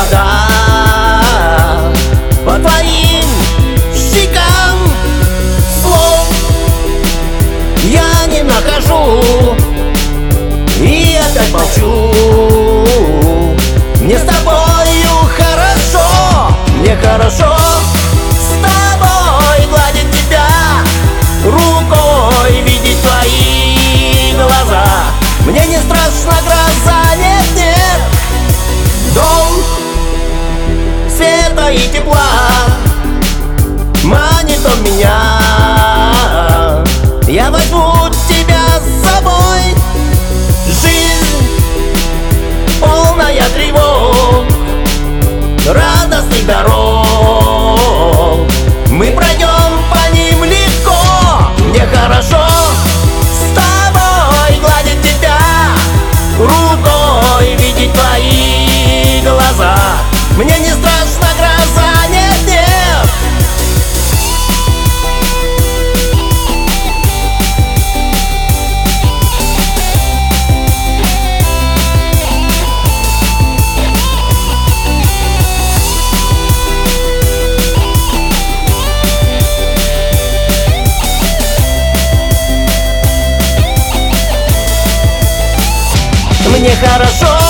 вода по твоим щекам. Слов я не нахожу и опять молчу. Мне с тобою хорошо, мне хорошо с тобой гладить тебя рукой, видеть твои глаза. Мне не страшна гроза, нет, нет. Дом света и тепла манит он меня. Я возьму тебя с собой. Жизнь полная тревог, радостных дорог. Мы пройдем по ним легко. Мне хорошо с тобой гладить тебя рукой, видеть твои глаза. Мне не страшна гроза, нет, нет. Мне хорошо